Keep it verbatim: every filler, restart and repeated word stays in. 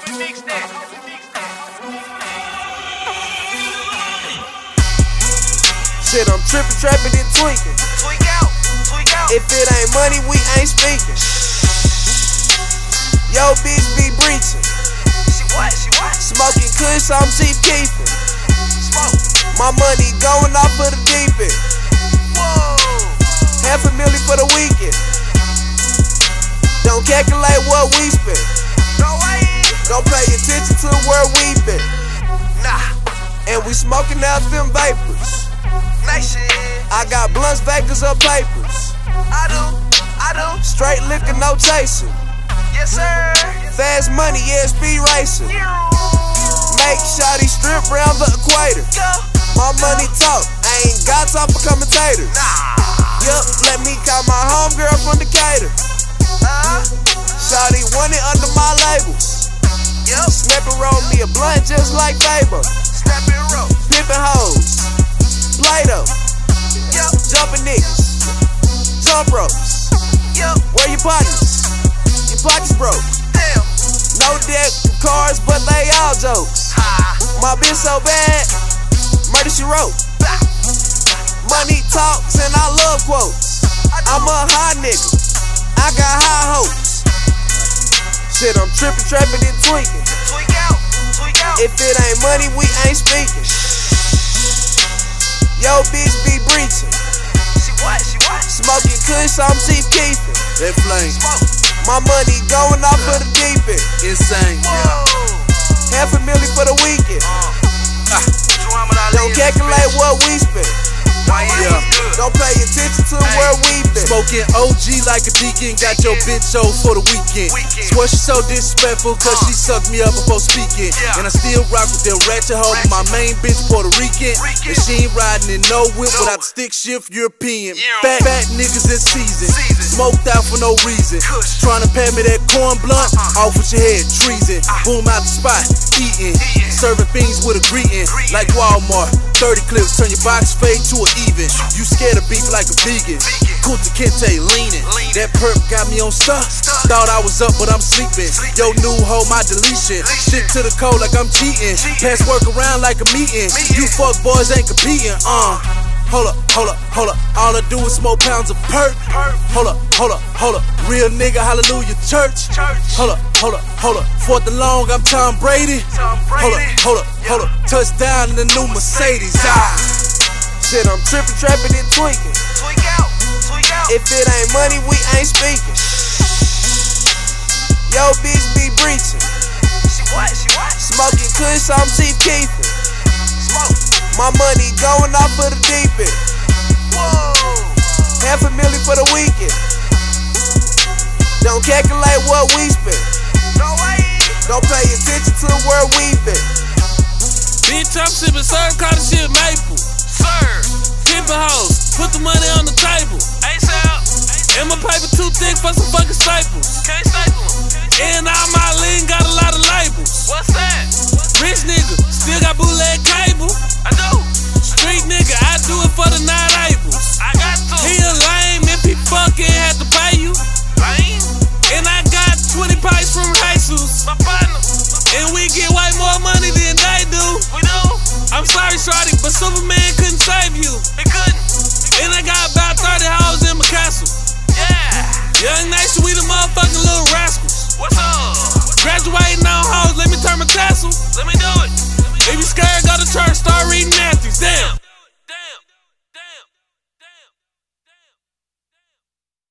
Shit, I'm trippin', trappin', and tweaking. Tweak out, tweak out. If it ain't money, we ain't speaking. Yo, bitch be breachin'. She what? She what? Smoking kush, I'm Chief Keefin'. Smoke. My money going off for the deep end. Whoa. Half a million for the weekend. Don't calculate what we spend. No way. Don't pay attention to where we been. Nah. And we smoking out them vapors. Nice shit. I got blunts, Vegas, or papers. I do. I do. Straight liquor, no chasing. Yes, sir. Fast money, yeah, speed racing. Make shawty strip round the equator. Go. My money talk, I ain't got time for commentators. Nah. Yup, let me call my homegirl from Decatur. Uh. Shawty want it under my labels. Yup. Snap and roll me a blunt just like Faber. Snap and roll. Pimpin' hoes, Play-Doh, Yup. jumping niggas, jump ropes. Yup. Where your partners? Your pockets broke. Damn. No deck cars, but they all jokes. Ha. My bitch so bad, murder she wrote. Bah. Money talks and I love quotes. I'm a high nigga, I got high hopes. Shit, I'm trippin', trappin', and tweaking. Tweak out, tweak out. If it ain't money, we ain't speaking. Yo, bitch be breachin'. She what? She what? Smoking kush, I'm Chief Keefin'. That flame, Smoke. My money going off for the deep end. insane. Whoa. Half a million for the weekend. Uh. Muhammad Ali Don't in this calculate bitch. what we spend. Why you Yeah. good? Don't pay attention to where we been. Smoking O G like a deacon, got your bitch old for the weekend. Weekend. Swear she so disrespectful, cause Uh. she sucked me up before speaking. Yeah. And I still rock with them ratchet hoes. My main bitch Puerto Rican. Rican. And she ain't riding in no whip No. without the stick shift European. Yeah. Fat, fat niggas in season. Season. Smoked out for no reason. Kush. Tryna pay me that corn blunt, Uh-uh. off with your head, treason. Boom out the spot, eating. Eating. Serving fiends with a greeting. Greeting. Like Walmart. thirty clips, turn your box fade to an even. You scared of beef like a vegan. Vegan. Kunta Kinte leaning. Leaning. That perp got me on stuck. Stuck. Thought I was up, but I'm sleeping. Sleeping. Yo, new hoe, my deletion. Deletion. Stick to the code like I'm cheating. Cheating. Pass work around like a meeting. Meeting. You fuck boys ain't competing. Uh. Hold up, hold up, hold up. All I do is smoke pounds of perp. Perp. Hold up, hold up, hold up. Real nigga, hallelujah, church. Church. Hold up, hold up, hold up. Fourth and long, I'm Tom Brady. Tom Brady. Hold up, hold up, hold up. Touchdown in the new Mercedes. Ah. Shit, I'm trippin', trappin', and tweaking. Tweak out, tweak out. If it ain't money, we ain't speaking. Yo, bitch be breachin'. She what? She what? Smoking kush, I'm Chief Keefin'. Smoke. My money going off for the deep end. Whoa. Half a million for the weekend. Don't calculate what we spend. No way. Don't pay attention to where we been. Bitch, I'm sippin' syrup, call the shit maple. Sir. Pimpin' hoes, put the money on the table. ASAP. And my paper too thick for some fucking staples. Can't staple 'em. And all my lean got a lot of labels. What's that? Rich nigga, still got bootleg cable. I do. Street nigga, I do it for the nine labels. I got to. He a lame if he fucking had to pay you. Lane. And I got twenty pipes from Jesus. My partner. And we get way more money than they do. We do. I'm sorry, shorty, but Superman couldn't save you. We couldn't. And I got about thirty hoes in my castle. Yeah. Young Nation, we the motherfucking little rascals. What's up? Graduating